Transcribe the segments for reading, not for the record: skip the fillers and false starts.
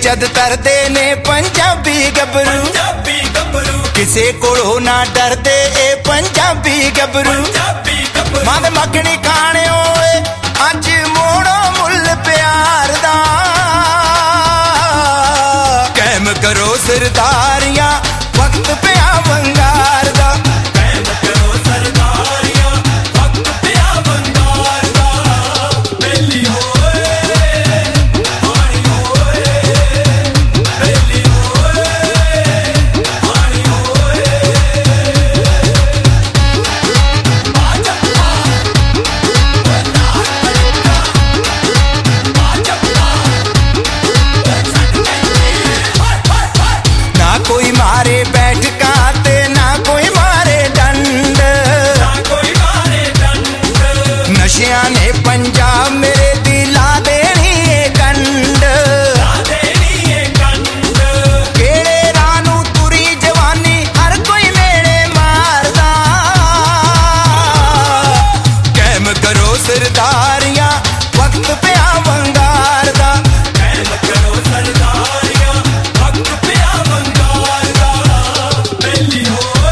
जद तरदे ने पंजाबी गबरू किसे कोलों ना डरदे ए पंजाबी गबरू मां दे मखनी खाने ओए अज मोड़ो मुल प्यार दा कैम करो सरदारियां वक्त पिया वंगार दा पंजाब मेरे दिला देनी है कंड केड़े रानू तुरी जवानी हर कोई मेरे मारदा कैम करो सरदारियां वक्त पिया वंगार दा कैम करो सरदारियां वक्त पिया वंगार दा बेली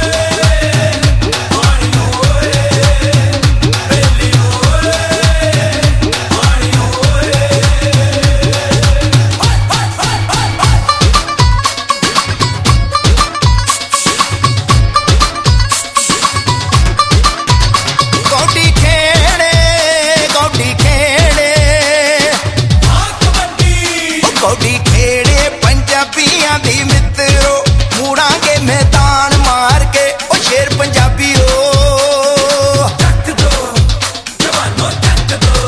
कौडी खेड़े पंजाबियां दी मित्रो मुड़ांगे मैदान मार के ओ शेर पंजाबी ओ तक दो जवानों तक दो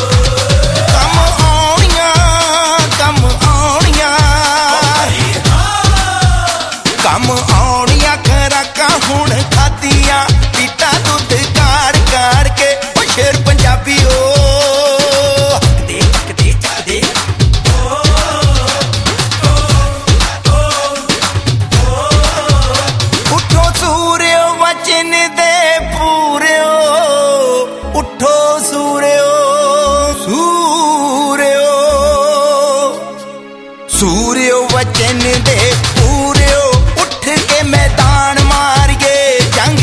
कम आउणियां खराकां हुण खादियां पीता दुध काड़ काड़ के ओ शेर पंजाबी ओ उठो सूर्यो सूर्यो सूर्यो वचन दे पूर्यो उठ के मैदान मारिए जंग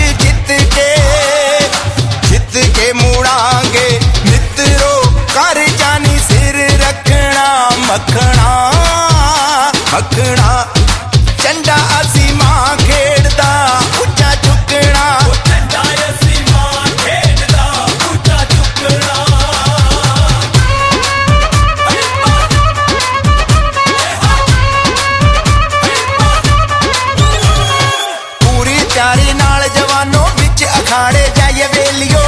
जित के मुड़ांगे मित्रो कर जानी सिर रखना मखना मखना झंडा असी मां खेड़दा उच्चा चुकना प्यारे नाल जवानों बिच अखाड़े जाइए वेलियो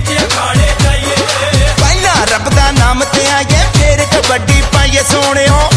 पहला रब दा नाम ते आइए फिर कबड्डी पाइए सोनियो